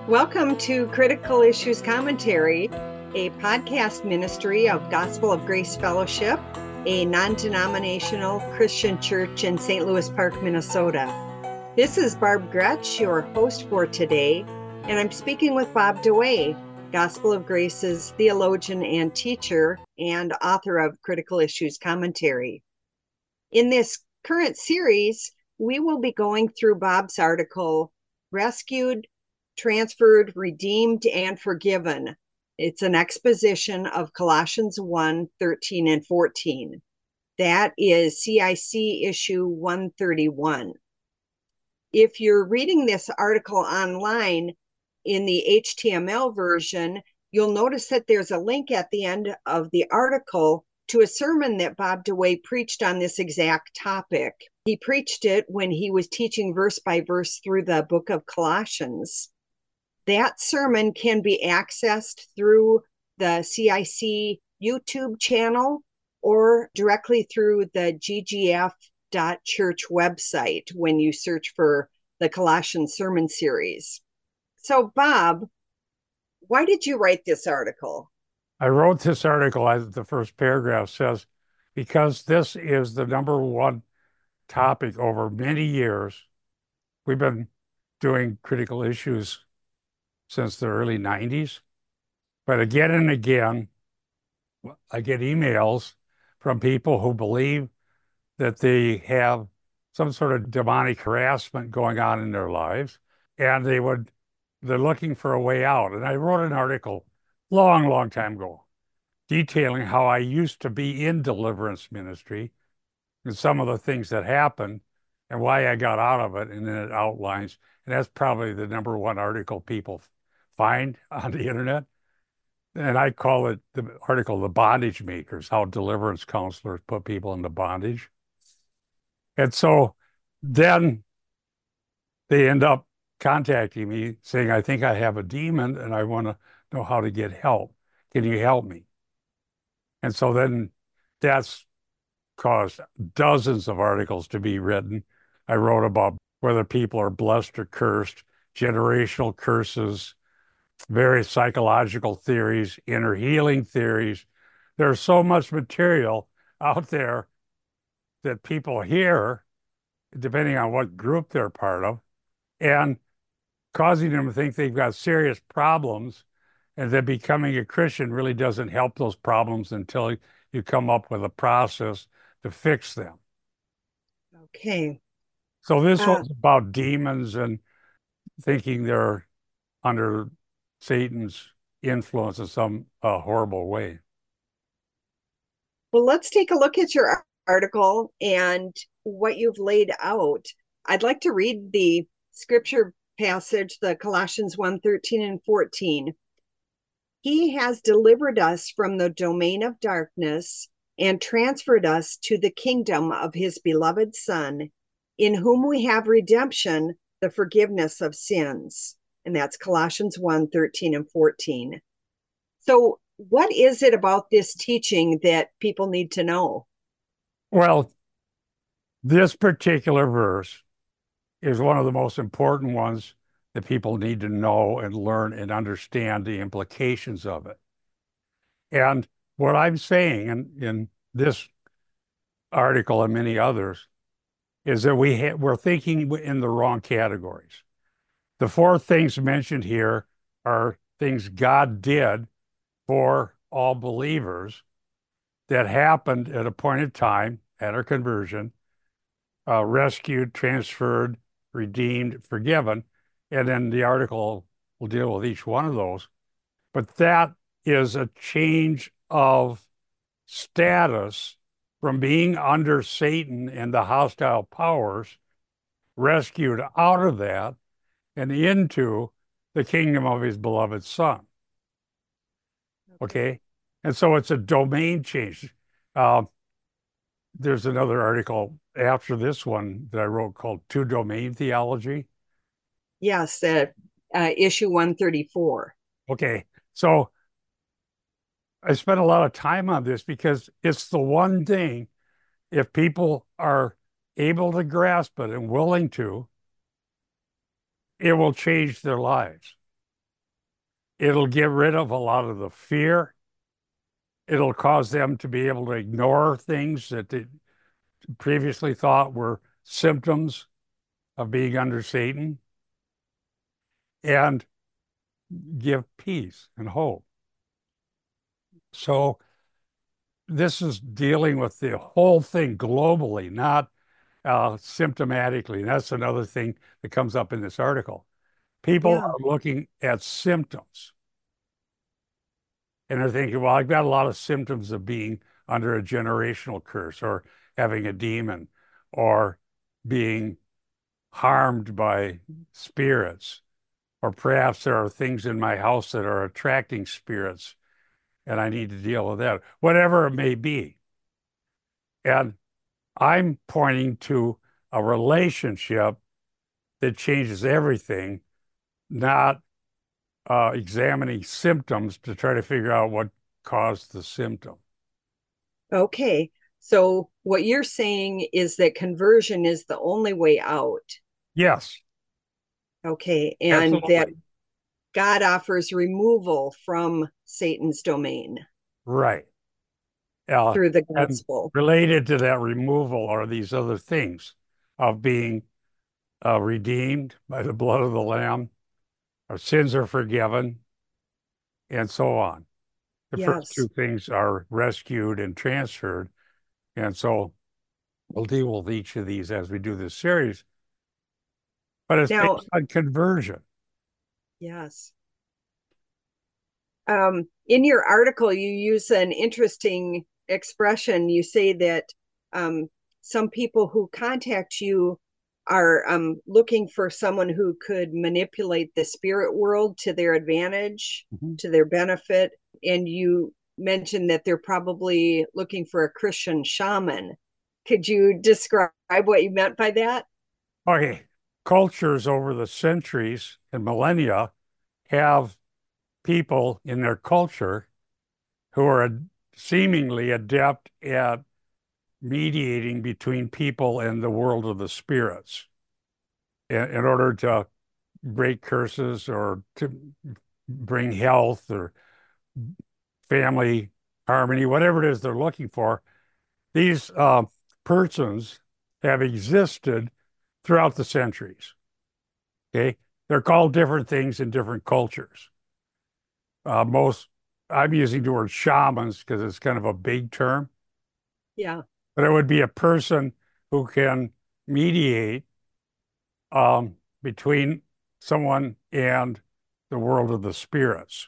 Welcome to Critical Issues Commentary, a podcast ministry of Gospel of Grace Fellowship, a non-denominational Christian church in St. Louis Park, Minnesota. This is Barb Gretsch, your host for today, and I'm speaking with Bob DeWaay, Gospel of Grace's theologian and teacher and author of Critical Issues Commentary. In this current series, we will be going through Bob's article, Rescued, Transferred, Redeemed, and Forgiven. It's an exposition of Colossians 1, 13, and 14. That is CIC issue 131. If you're reading this article online in the HTML version, you'll notice that there's a link at the end of the article to a sermon that Bob DeWaay preached on this exact topic. He preached it when he was teaching verse by verse through the book of Colossians. That sermon can be accessed through the CIC YouTube channel or directly through the ggf.church website when you search for the Colossians sermon series. So, Bob, why did you write this article? I wrote this article, as the first paragraph says, because this is the number one topic over many years. We've been doing critical issues since the early 90s. But again and again, I get emails from people who believe that they have some sort of demonic harassment going on in their lives, and they're looking for a way out. And I wrote an article long time ago detailing how I used to be in deliverance ministry and some of the things that happened and why I got out of it. And then it outlines, and that's probably the number one article people find on the internet. And I call it the article, The Bondage Makers, how deliverance counselors put people into bondage. And so then they end up contacting me saying, I think I have a demon and I want to know how to get help. Can you help me? And so then that's caused dozens of articles to be written. I wrote about whether people are blessed or cursed, generational curses, various psychological theories, inner healing theories. There's so much material out there that people hear, depending on what group they're part of, and causing them to think they've got serious problems, and that becoming a Christian really doesn't help those problems until you come up with a process to fix them. Okay. So this was about demons and thinking they're under Satan's influence in some horrible way. Well, let's take a look at your article and what you've laid out. I'd like to read the scripture passage, the Colossians 1, 13 and 14. He has delivered us from the domain of darkness and transferred us to the kingdom of his beloved Son, in whom we have redemption, the forgiveness of sins. And that's Colossians 1, 13 and 14. So what is it about this teaching that people need to know? Well, this particular verse is one of the most important ones that people need to know and learn and understand the implications of it. And what I'm saying in this article and many others is that we're thinking in the wrong categories. The four things mentioned here are things God did for all believers that happened at a point in time at our conversion, rescued, transferred, redeemed, forgiven. And then the article will deal with each one of those. But that is a change of status from being under Satan and the hostile powers, rescued out of that and into the kingdom of his beloved Son. Okay? And so it's a domain change. There's another article after this one that I wrote called Two Domain Theology. Yes, issue 134. Okay, so I spent a lot of time on this because it's the one thing, if people are able to grasp it and willing to, it will change their lives. It'll get rid of a lot of the fear. It'll cause them to be able to ignore things that they previously thought were symptoms of being under Satan and give peace and hope. So this is dealing with the whole thing globally, not symptomatically. And that's another thing that comes up in this article. People Yeah. are looking at symptoms and they're thinking, well, I've got a lot of symptoms of being under a generational curse or having a demon or being harmed by spirits, or perhaps there are things in my house that are attracting spirits and I need to deal with that, whatever it may be. And I'm pointing to a relationship that changes everything, not examining symptoms to try to figure out what caused the symptom. Okay. So what you're saying is that conversion is the only way out. Yes, Okay. And that absolutely. God offers removal from Satan's domain Right. Uh, through the and gospel. related to that removal are these other things of being redeemed by the blood of the Lamb, our sins are forgiven, and so on. The first two Yes. things are rescued and transferred. And so we'll deal with each of these as we do this series, but it's Now, based on conversion. yes. In your article, you use an interesting expression. You say that um, some people who contact you are looking for someone who could manipulate the spirit world to their advantage, Mhm. to their benefit. And you mentioned that they're probably looking for a Christian shaman. Could you describe what you meant by that? Okay, cultures over the centuries and millennia have people in their culture who are seemingly adept at mediating between people and the world of the spirits in order to break curses or to bring health or family harmony, whatever it is they're looking for. These persons have existed throughout the centuries. Okay. They're called different things in different cultures. Most, I'm using the word shamans because it's kind of a big term, Yeah. but it would be a person who can mediate between someone and the world of the spirits.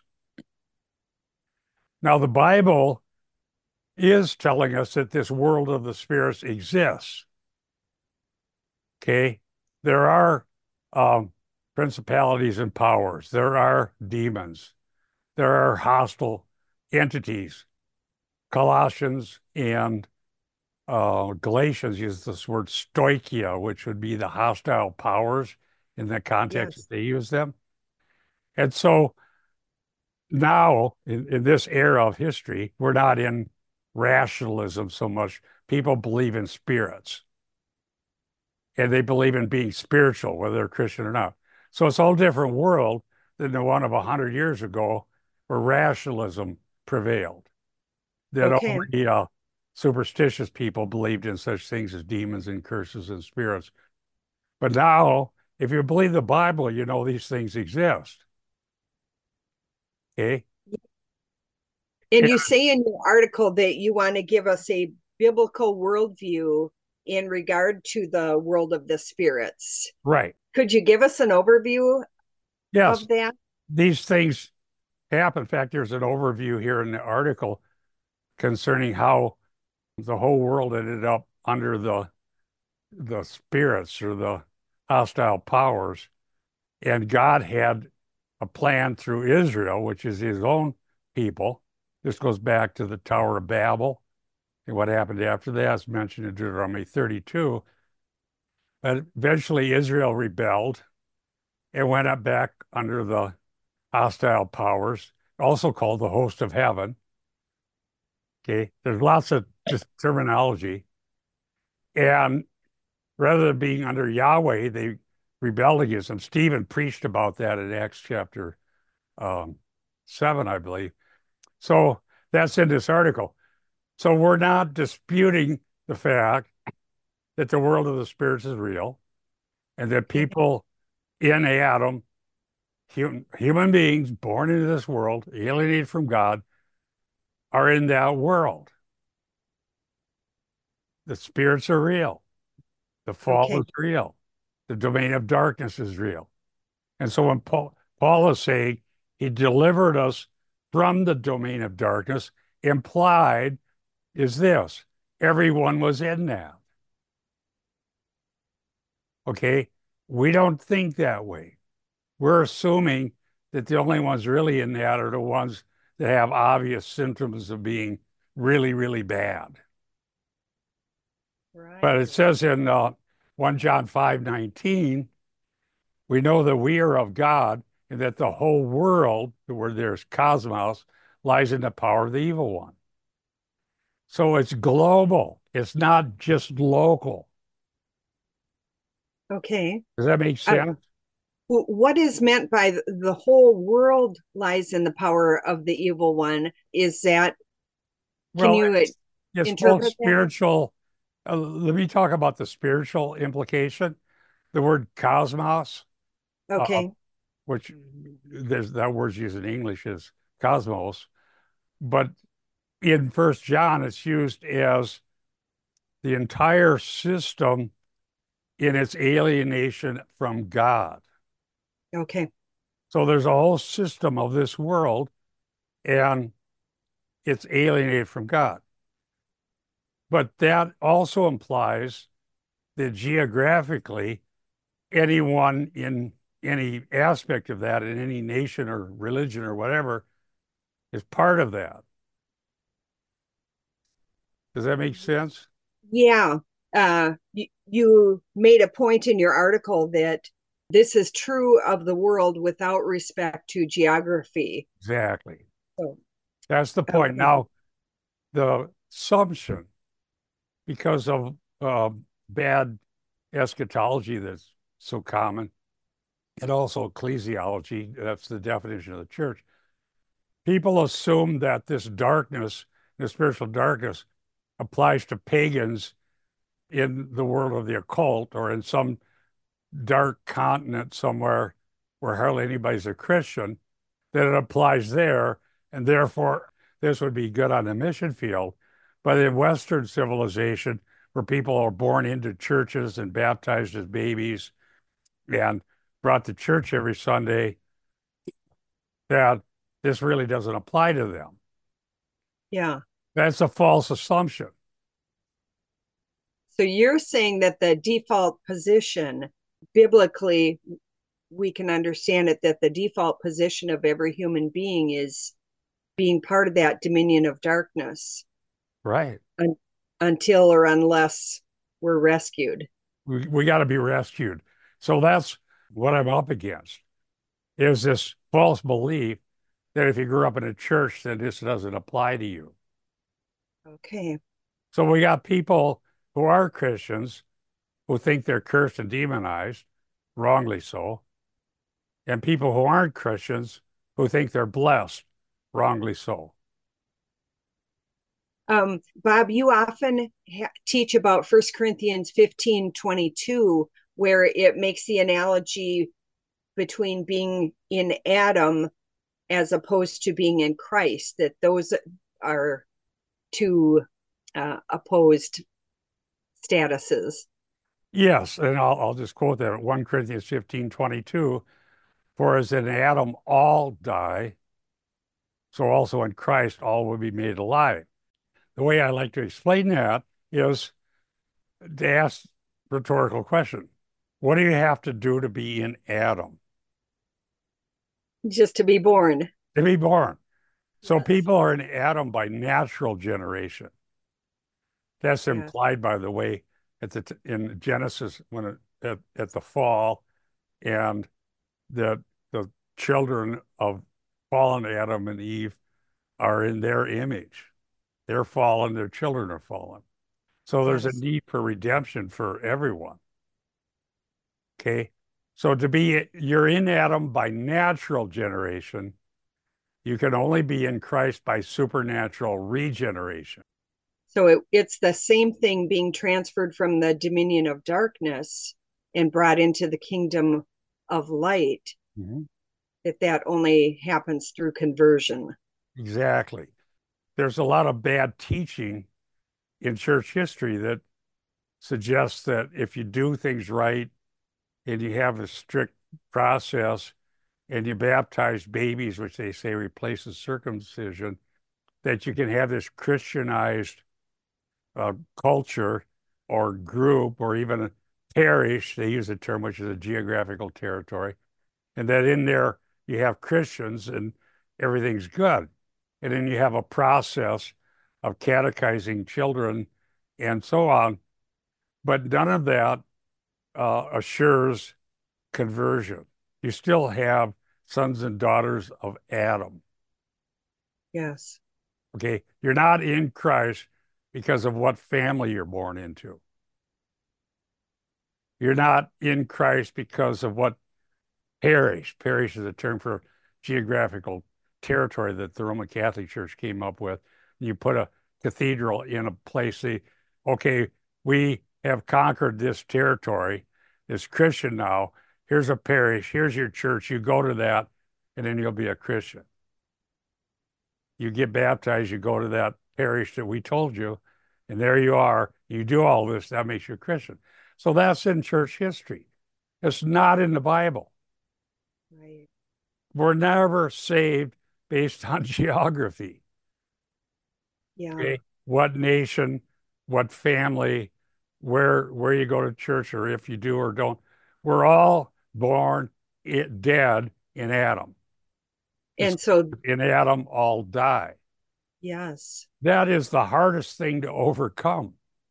Now, the Bible is telling us that this world of the spirits exists. Okay. There are um, principalities and powers, there are demons, there are hostile entities. Colossians and Galatians use this word stoichia, which would be the hostile powers in the context that Yes. they use them. And so now, in this era of history, we're not in rationalism so much. People believe in spirits and they believe in being spiritual, whether they're Christian or not. So it's a whole different world than the one of 100 years ago where rationalism prevailed, that Okay. only superstitious people believed in such things as demons and curses and spirits. But now, if you believe the Bible, you know these things exist. Okay. And Yeah, you say in your article that you want to give us a biblical worldview in regard to the world of the spirits. right. Could you give us an overview Yes. of that? These things happen. In fact, there's an overview here in the article concerning how the whole world ended up under the spirits or the hostile powers. And God had a plan through Israel, which is his own people. This goes back to the Tower of Babel. And what happened after that is mentioned in Deuteronomy 32. But eventually Israel rebelled and went up back under the hostile powers, also called the host of heaven. Okay. There's lots of just terminology. And rather than being under Yahweh, they rebelled against him. Stephen preached about that in Acts chapter 7, I believe. So that's in this article. So we're not disputing the fact that the world of the spirits is real and that Okay. people in Adam, human beings born into this world, alienated from God, are in that world. The spirits are real. The fall Okay. is real. The domain of darkness is real. And so when Paul is saying he delivered us from the domain of darkness, implied is this: everyone was in that. Okay? We don't think that way. We're assuming that the only ones really in that are the ones that have obvious symptoms of being really, really bad. But Right. it says in 1 John 5:19, we know that we are of God and that the whole world, where there's cosmos, lies in the power of the evil one. So it's global. It's not just local. Okay. Does that make Uh, sense? what is meant by the whole world lies in the power of the evil one? Is that, can Well, you it's both interpret that? spiritual. Let me talk about the spiritual implication. The word cosmos, uh, Okay. which there's that word's used in English is cosmos, but in First John, it's used as the entire system in its alienation from God. Okay. So there's a whole system of this world, and it's alienated from God. But that also implies that geographically, anyone in any aspect of that, in any nation or religion or whatever, is part of that. Does that make sense? Yeah. You made a point in your article that this is true of the world without respect to geography. Exactly. So, That's the point. okay. Now, the assumption, because of bad eschatology that's so common, and also ecclesiology, that's the definition of the church, people assume that this darkness, this spiritual darkness, applies to pagans in the world of the occult or in some dark continent somewhere where hardly anybody's a Christian, that it applies there, and therefore this would be good on the mission field. But in Western civilization, where people are born into churches and baptized as babies and brought to church every Sunday, that this really doesn't apply to them. Yeah. That's a false assumption. So you're saying that the default position, biblically, we can understand it that the default position of every human being is being part of that dominion of darkness Right. un- until or unless we're rescued. We got to be rescued. So that's what I'm up against is this false belief that if you grew up in a church, then this doesn't apply to you. Okay. So we got people who are Christians who think they're cursed and demonized, wrongly so, and people who aren't Christians who think they're blessed, wrongly so. Bob, you often teach about 1 Corinthians 15:22, where it makes the analogy between being in Adam as opposed to being in Christ, that those are two opposed statuses. Yes, and I'll just quote that 1 Corinthians 15:22, for as in Adam all die, so also in Christ all will be made alive. The way I like to explain that is to ask rhetorical question. What do you have to do to be in Adam? Just to be born. To be born. So Yes. people are in Adam by natural generation. That's Yes. implied by the way in Genesis when at the fall and the children of fallen Adam and Eve are in their image. They're fallen, their children are fallen. So there's a Yes. need for redemption for everyone. Okay. So you're in Adam by natural generation. You can only be in Christ by supernatural regeneration. So it's the same thing being transferred from the dominion of darkness and brought into the kingdom of light, Mm-hmm. that only happens through conversion. Exactly. There's a lot of bad teaching in church history that suggests that if you do things right and you have a strict process and you baptize babies, which they say replaces circumcision, that you can have this Christianized culture or group or even a parish. They use a term which is a geographical territory, and that in there you have Christians and everything's good. And then you have a process of catechizing children and so on. But none of that assures conversion. You still have sons and daughters of Adam. Yes. Okay. You're not in Christ because of what family you're born into. You're not in Christ because of what parish. Parish is a term for geographical territory that the Roman Catholic Church came up with. You put a cathedral in a place, say, okay, we have conquered this territory, it's Christian now. Here's a parish, here's your church, you go to that, and then you'll be a Christian. You get baptized, you go to that parish that we told you, and there you are. You do all this, that makes you a Christian. So that's in church history. It's not in the Bible. Right. We're never saved based on geography. Yeah. Okay? What nation, what family, where you go to church, or if you do or don't. We're all born dead in Adam. And so, In Adam, all die. yes. That is the hardest thing to overcome.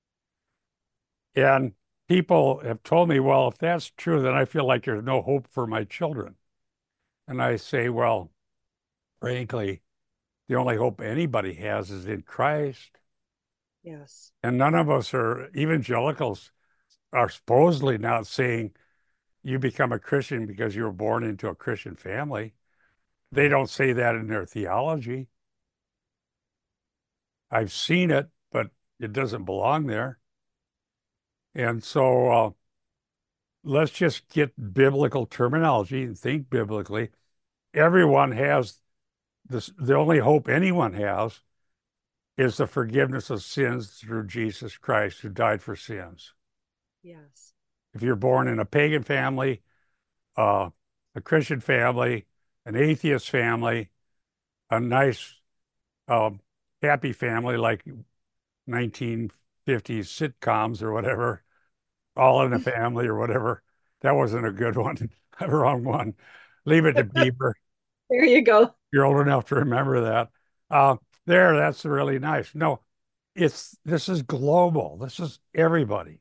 And people have told me, well, if that's true, then I feel like there's no hope for my children. And I say, well, frankly, the only hope anybody has is in Christ. Yes. And none of us are evangelicals are supposedly not saying you become a Christian because you were born into a Christian family. They don't say that in their theology. I've seen it, but it doesn't belong there. And so let's just get biblical terminology and think biblically. Everyone has this, the only hope anyone has is the forgiveness of sins through Jesus Christ, who died for sins. Yes. If you're born in a pagan family, uh, a Christian family, an atheist family, a nice, um, happy family like 1950s sitcoms or whatever, All in the Family or whatever. That wasn't a good one. Wrong one. Leave it to Beaver. There you go. You're old enough to remember that. Uh, that's really nice. No, this is global. This is everybody.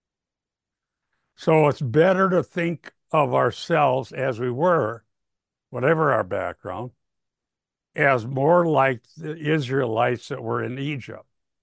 So it's better to think of ourselves as we were, whatever our background, as more like the Israelites that were in Egypt.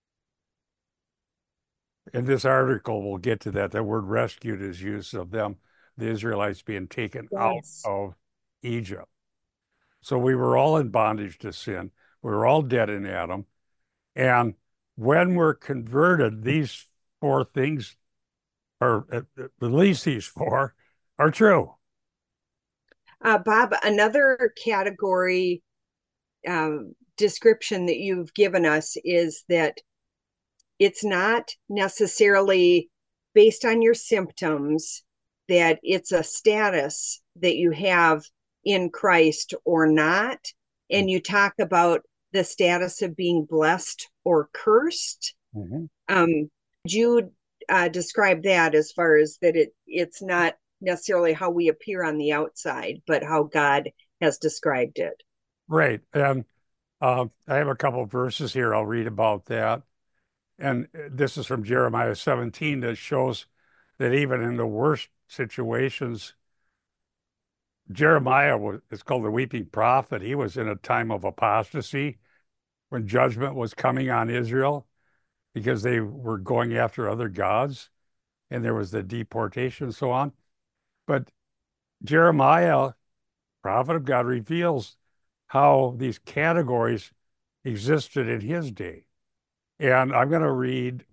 In this article, we'll get to that. That word rescued is used of them, the Israelites being taken out Yes. of Egypt. So we were all in bondage to sin. We were all dead in Adam. And when we're converted, these four things, or at least these four, are true. Bob, another category description that you've given us is that it's not necessarily based on your symptoms, that it's a status that you have in Christ or not. And you talk about the status of being blessed or cursed. Mm-hmm. Would you describe that as far as that it's not necessarily how we appear on the outside, but how God has described it? Right. And I have a couple of verses here I'll read about that. And this is from Jeremiah 17 that shows that even in the worst situations, Jeremiah is called the weeping prophet. He was in a time of apostasy when judgment was coming on Israel because they were going after other gods and there was the deportation and so on. But Jeremiah, prophet of God, reveals how these categories existed in his day. And I'm going to read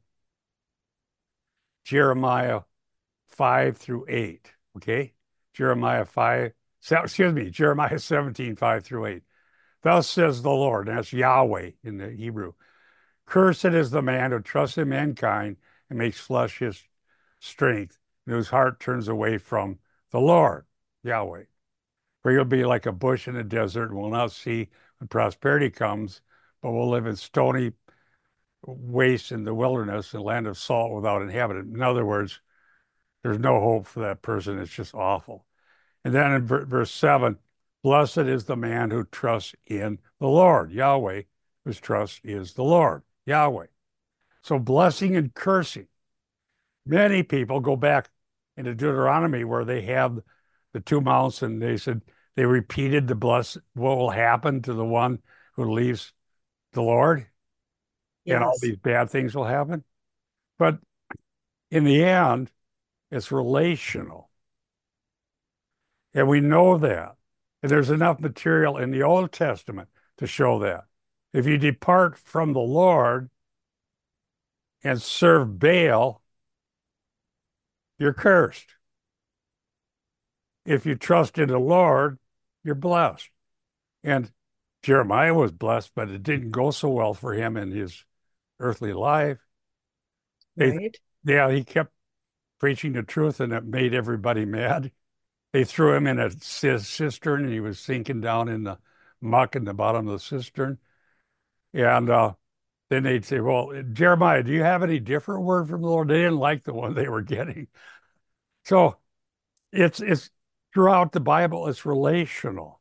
Jeremiah 5 through 8. Okay? Jeremiah 5, Jeremiah 17, 5 through 8. Thus says the Lord, and that's Yahweh in the Hebrew. Cursed is the man who trusts in mankind and makes flesh his strength, and whose heart turns away from the Lord, Yahweh. For you'll be like a bush in the desert and will not see when prosperity comes, but will live in stony waste in the wilderness, and land of salt without inhabitant. In other words, there's no hope for that person. It's just awful. And then in verse 7, blessed is the man who trusts in the Lord, Yahweh, whose trust is the Lord, Yahweh. So blessing and cursing. Many people go back into Deuteronomy where they have the two mounts, and they said they repeated the bless what will happen to the one who leaves the Lord, and all Yes. these bad things will happen. But in the end, it's relational. And we know that. And there's enough material in the Old Testament to show that. If you depart from the Lord and serve Baal, you're cursed. If you trust in the Lord, you're blessed. And Jeremiah was blessed, but it didn't go so well for him in his earthly life. They, Right. yeah, he kept preaching the truth, and it made everybody mad. They threw him in a cistern, and he was sinking down in the muck in the bottom of the cistern. And then they'd say, well, Jeremiah, do you have any different word from the Lord? They didn't like the one they were getting. So it's throughout the Bible, it's relational.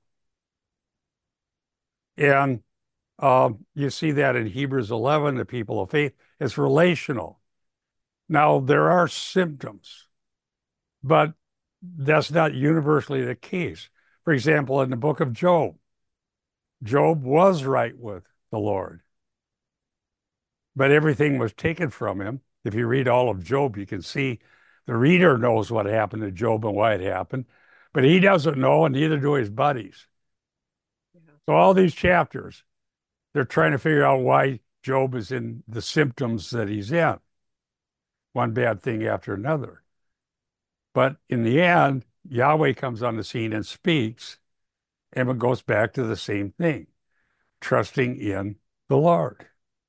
And you see that in Hebrews 11, the people of faith, it's relational. Now, there are symptoms, but that's not universally the case. For example, in the book of Job, Job was right with the Lord, but everything was taken from him. If you read all of Job, you can see the reader knows what happened to Job and why it happened, but he doesn't know, and neither do his buddies. Yeah. So all these chapters, they're trying to figure out why Job is in the symptoms that he's in, one bad thing after another. But in the end, Yahweh comes on the scene and speaks, and it goes back to the same thing, trusting in the Lord.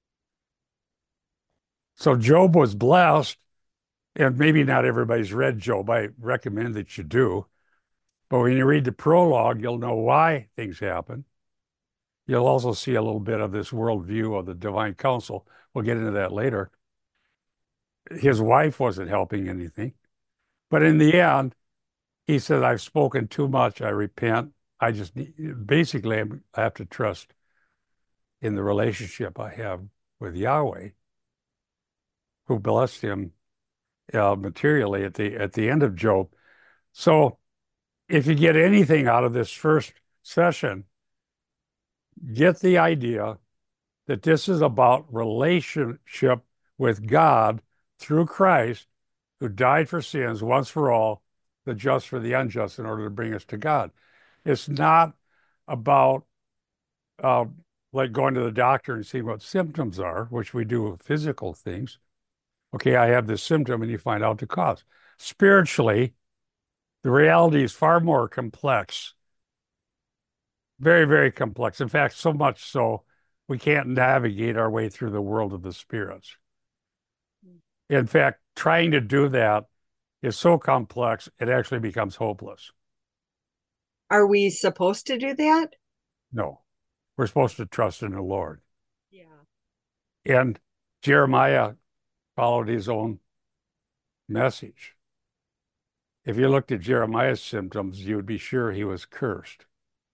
So Job was blessed, and maybe not everybody's read Job. I recommend that you do. But when you read the prologue, you'll know why things happen. You'll also see a little bit of this worldview of the divine council. We'll get into that later. His wife wasn't helping anything. But in the end, he said, I've spoken too much. I repent. I just basically I have to trust in the relationship I have with Yahweh, who blessed him materially at the end of Job. So if you get anything out of this first session, get the idea that this is about relationship with God through Christ, who died for sins once for all, the just for the unjust, in order to bring us to God. It's not about uh, like going to the doctor and seeing what symptoms are, which we do with physical things. Okay, I have this symptom, and you find out the cause. Spiritually, the reality is far more complex, very, very complex. In fact, so much so we can't navigate our way through the world of the spirits. In fact, trying to do that is so complex, it actually becomes hopeless. Are we supposed to do that? No, we're supposed to trust in the Lord. Yeah. And Jeremiah followed his own message. If you looked at Jeremiah's symptoms, you would be sure he was cursed.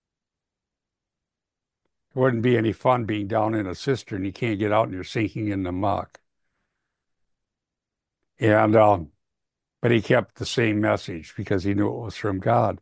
There wouldn't be any fun being down in a cistern. You can't get out and you're sinking in the muck. And but he kept the same message because he knew it was from God.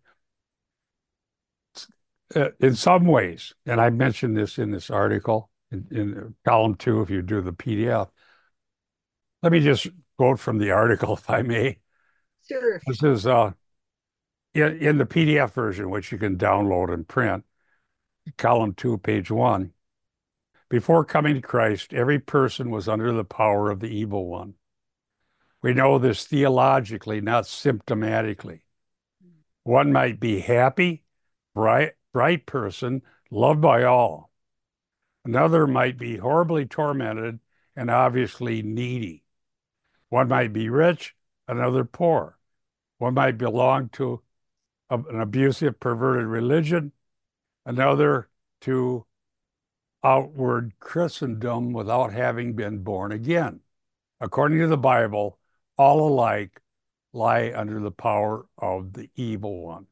In some ways, and I mentioned this in this article in column 2, if you do the PDF. Let me just quote from the article, if I may. Sure. This is in the PDF version, which you can download and print. column 2, page 1. Before coming to Christ, every person was under the power of the evil one. We know this theologically, not symptomatically. One might be happy, bright person, loved by all. Another might be horribly tormented and obviously needy. One might be rich, another poor. One might belong to an abusive, perverted religion, another to outward Christendom without having been born again. According to the Bible, all alike lie under the power of the evil one.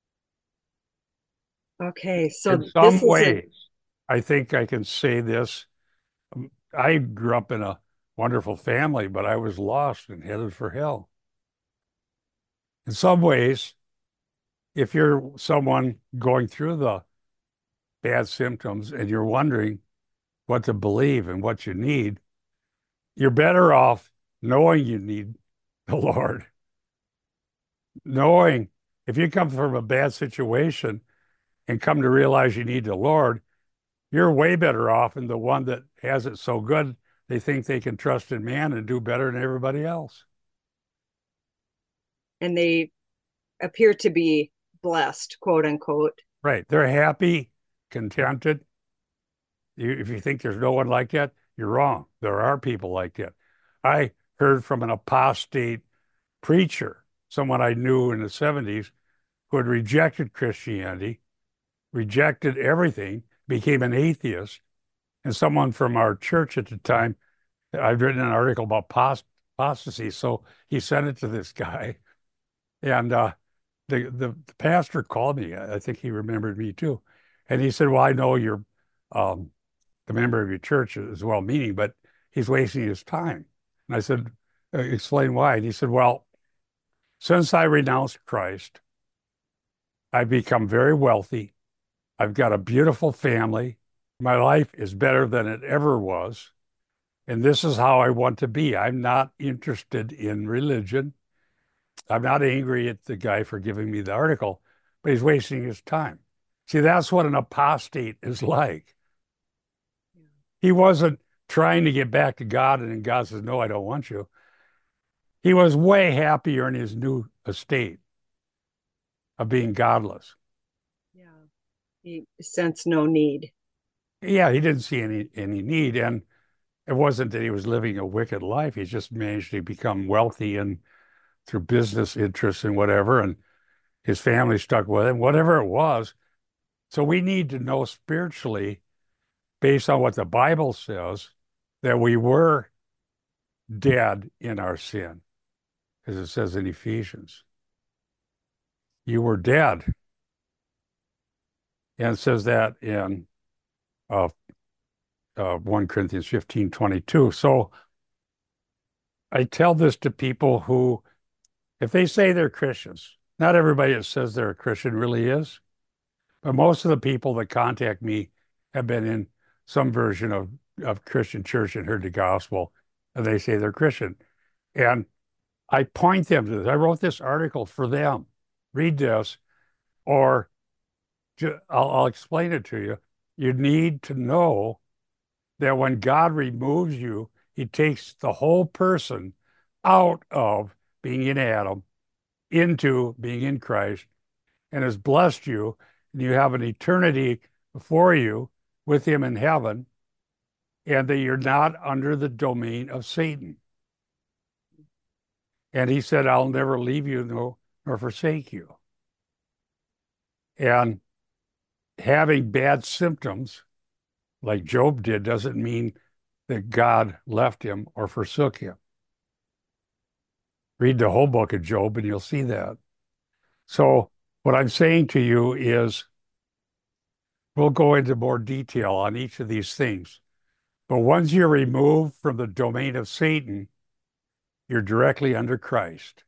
Okay, In so some this isn't, ways, I think I can say this. I grew up in a wonderful family, but I was lost and headed for hell. In some ways, if you're someone going through the bad symptoms and you're wondering what to believe and what you need, you're better off knowing you need the Lord. Knowing if you come from a bad situation and come to realize you need the Lord, you're way better off than the one that has it so good they think they can trust in man and do better than everybody else. and they appear to be blessed, quote unquote. Right. They're happy, contented. If you think there's no one like that, you're wrong. There are people like that. I heard from an apostate preacher, someone I knew in the 70s, who had rejected Christianity, rejected everything, became an atheist. And someone from our church at the time, I'd written an article about apostasy. So he sent it to this guy. And the pastor called me. I think he remembered me too. And he said, well, I know you're the member of your church is well-meaning, but he's wasting his time. And I said, explain why. And he said, well, since I renounced Christ, I've become very wealthy. I've got a beautiful family. My life is better than it ever was. And this is how I want to be. I'm not interested in religion. I'm not angry at the guy for giving me the article, but he's wasting his time. See, that's what an apostate is like. He wasn't trying to get back to God, and then God says, no, I don't want you. He was way happier in his new estate of being godless. Yeah. He sensed no need. Yeah, he didn't see any need. And it wasn't that he was living a wicked life. He just managed to become wealthy and through business interests and whatever. And his family stuck with him, whatever it was. So we need to know spiritually, based on what the Bible says, that we were dead in our sin, as it says in Ephesians. You were dead. And it says that in 1 Corinthians 15:22. So I tell this to people who, if they say they're Christians, not everybody that says they're a Christian really is, but most of the people that contact me have been in some version of Christian church and heard the gospel, and they say they're Christian. And I point them to this. I wrote this article for them. Read this, or I'll explain it to you. You need to know that when God removes you, he takes the whole person out of being in Adam into being in Christ and has blessed you, and you have an eternity before you with him in heaven, and that you're not under the domain of Satan. And he said, I'll never leave you nor forsake you. And having bad symptoms, like Job did, doesn't mean that God left him or forsook him. Read the whole book of Job and you'll see that. So what I'm saying to you is we'll go into more detail on each of these things. But once you're removed from the domain of Satan, you're directly under Christ.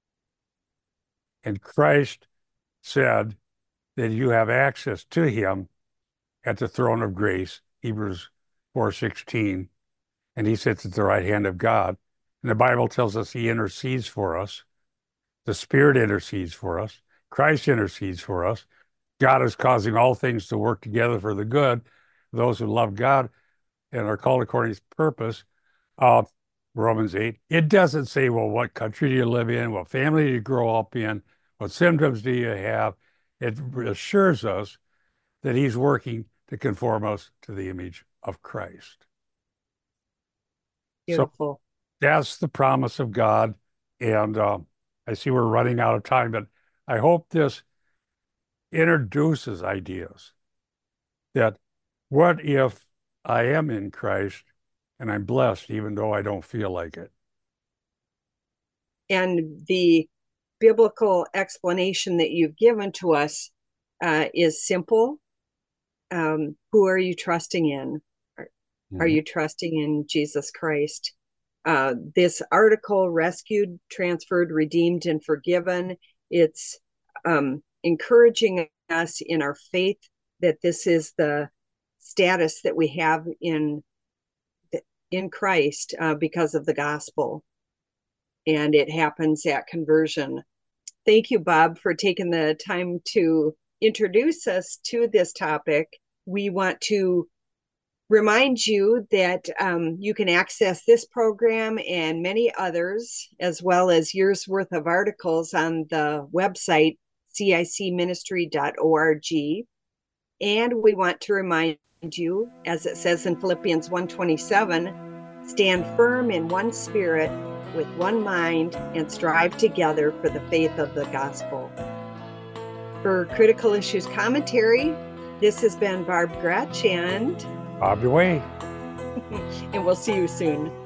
And Christ said that you have access to him at the throne of grace, Hebrews 4:16, and he sits at the right hand of God. And the Bible tells us he intercedes for us. The Spirit intercedes for us. Christ intercedes for us. God is causing all things to work together for the good, those who love God and are called according to his purpose. Uh, Romans 8. It doesn't say, well, what country do you live in? What family do you grow up in? What symptoms do you have? It assures us that he's working to conform us to the image of Christ. So Beautiful. that's the promise of God. And I see we're running out of time, but I hope this introduces ideas that what if I am in Christ and I'm blessed even though I don't feel like it? And the biblical explanation that you've given to us is simple. Who are you trusting in? Are you trusting in Jesus Christ? This article, Rescued, Transferred, Redeemed, and Forgiven, it's encouraging us in our faith that this is the status that we have in Christ because of the gospel. And it happens at conversion. Thank you, Bob, for taking the time to introduce us to this topic. We want to remind you that you can access this program and many others, as well as years worth of articles on the website, cicministry.org. And we want to remind you, as it says in Philippians 1:27, stand firm in one spirit, with one mind, and strive together for the faith of the gospel. For Critical Issues Commentary, this has been Barb Gretsch and Bob DeWayne. and we'll see you soon.